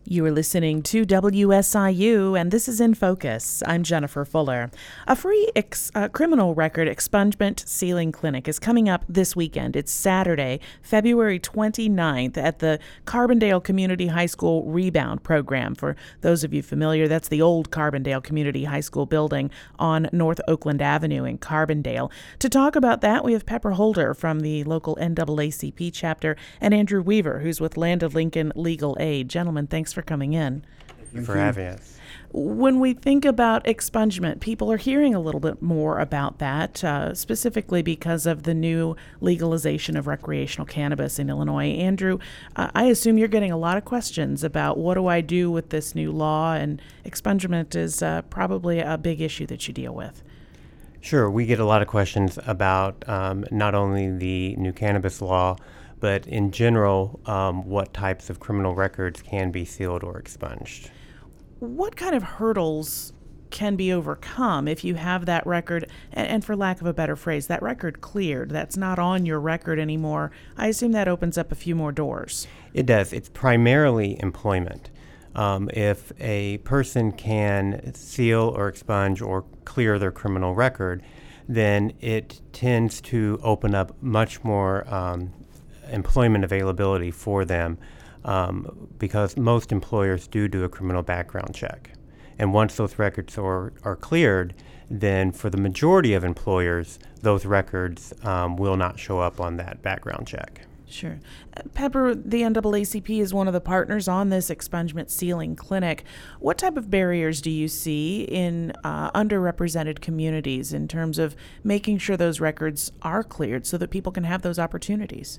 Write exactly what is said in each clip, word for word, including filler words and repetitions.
You are listening to W S I U, and this is In Focus. I'm Jennifer Fuller. A free ex- uh, criminal record expungement sealing clinic is coming up this weekend. It's Saturday, February twenty-ninth at the Carbondale Community High School Rebound Program. For those of you familiar, that's the old Carbondale Community High School building on North Oakland Avenue in Carbondale. To talk about that, we have Pepper Holder from the local N double A C P chapter and Andrew Weaver, who's with Land of Lincoln Legal Aid. Gentlemen, thanks for coming in. Thank you for having us. When we think about expungement, people are hearing a little bit more about that, uh, specifically because of the new legalization of recreational cannabis in Illinois. Andrew, uh, I assume you're getting a lot of questions about what do I do with this new law, and expungement is uh, probably a big issue that you deal with. Sure. We get a lot of questions about um, not only the new cannabis law, but in general, um, what types of criminal records can be sealed or expunged. What kind of hurdles can be overcome if you have that record, and, and for lack of a better phrase, that record cleared, that's not on your record anymore? I assume that opens up a few more doors. It does. It's primarily employment. Um, if a person can seal or expunge or clear their criminal record, then it tends to open up much more um, employment availability for them, um, because most employers do do a criminal background check. And once those records are, are cleared, then for the majority of employers, those records um, will not show up on that background check. Sure. Pepper, the N double A C P is one of the partners on this expungement sealing clinic. What type of barriers do you see in uh, underrepresented communities in terms of making sure those records are cleared so that people can have those opportunities?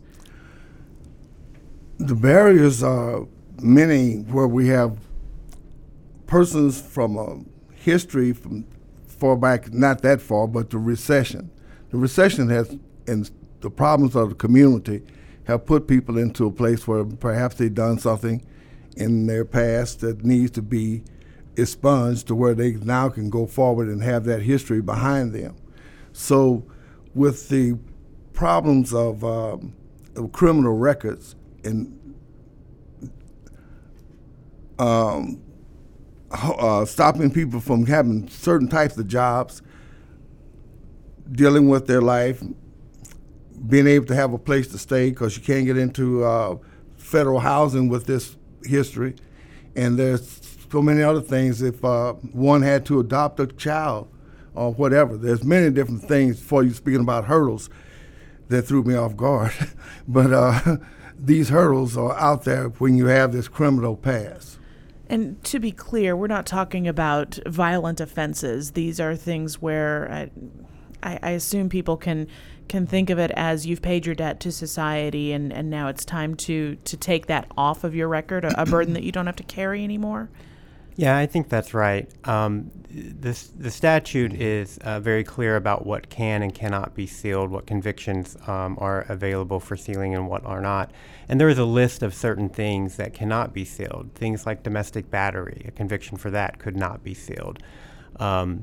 The barriers are many, where we have persons from a history from far back, not that far, but the recession. The recession has, and the problems of the community have put people into a place where perhaps they've done something in their past that needs to be expunged to where they now can go forward and have that history behind them. So with the problems of, um, of criminal records and um, uh, stopping people from having certain types of jobs, dealing with their life, being able to have a place to stay because you can't get into uh, federal housing with this history. And there's so many other things. If uh, one had to adopt a child or whatever, there's many different things. Before you speaking about hurdles, that threw me off guard. But uh, these hurdles are out there when you have this criminal past. And to be clear, we're not talking about violent offenses. These are things where I, I, I assume people can can think of it as you've paid your debt to society, and, and now it's time to, to take that off of your record, a, a burden that you don't have to carry anymore? Yeah, I think that's right. Um, this, the statute is uh, very clear about what can and cannot be sealed, what convictions um, are available for sealing and what are not. And there is a list of certain things that cannot be sealed. Things like domestic battery, a conviction for that could not be sealed. Um,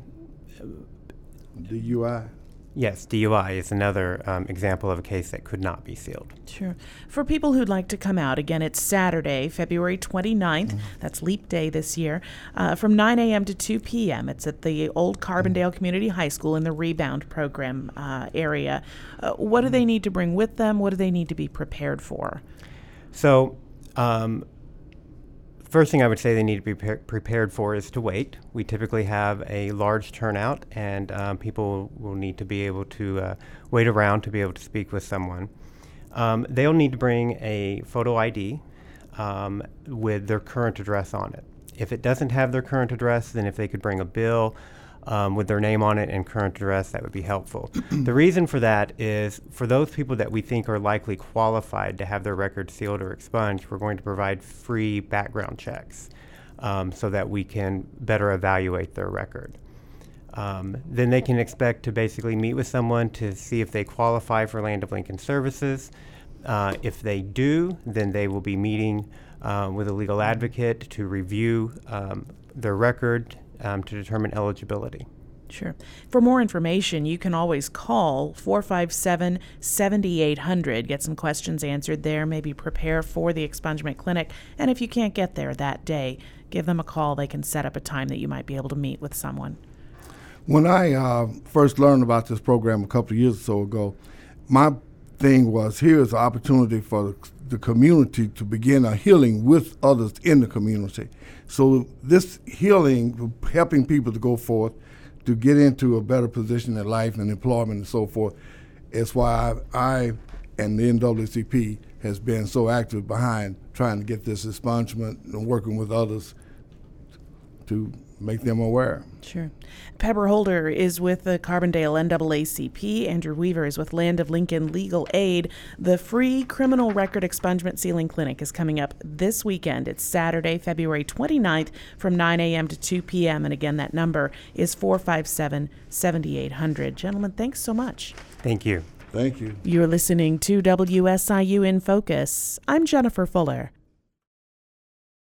D U I. Yes, D U I is another um, example of a case that could not be sealed. Sure. For people who'd like to come out, again, it's Saturday, February twenty-ninth. Mm-hmm. That's Leap Day this year, uh, from nine a.m. to two p.m. It's at the old Carbondale mm-hmm. Community High School in the Rebound Program uh, area. Uh, what do they need to bring with them? What do they need to be prepared for? So, um, first thing I would say they need to be pre- prepared for is to wait. We typically have a large turnout, and um, people will need to be able to uh, wait around to be able to speak with someone. Um, they'll need to bring a photo I D um, with their current address on it. If it doesn't have their current address, then if they could bring a bill um, with their name on it and current address, that would be helpful. The reason for that is for those people that we think are likely qualified to have their records sealed or expunged, we're going to provide free background checks um, so that we can better evaluate their record. Um, then they can expect to basically meet with someone to see if they qualify for Land of Lincoln services. Uh, if they do, then they will be meeting uh, with a legal advocate to review um, their record um, to determine eligibility. Sure. For more information, you can always call four five seven, seven eight zero zero, get some questions answered there, maybe prepare for the expungement clinic. And if you can't get there that day, give them a call. They can set up a time that you might be able to meet with someone. When I uh, first learned about this program a couple of years or so ago, my thing was, here's an opportunity for the community to begin a healing with others in the community. So this healing, helping people to go forth, to get into a better position in life and employment and so forth, is why I, I and the N double A C P has been so active behind trying to get this expungement and working with others to make them aware. Sure. Pepper Holder is with the Carbondale N double A C P. Andrew Weaver is with Land of Lincoln Legal Aid. The free criminal record expungement sealing clinic is coming up this weekend. It's Saturday, February twenty-ninth from nine a.m. to two p.m. And again, that number is four five seven, seven eight zero zero. Gentlemen, thanks so much. Thank you. Thank you. You're listening to W S I U In Focus. I'm Jennifer Fuller.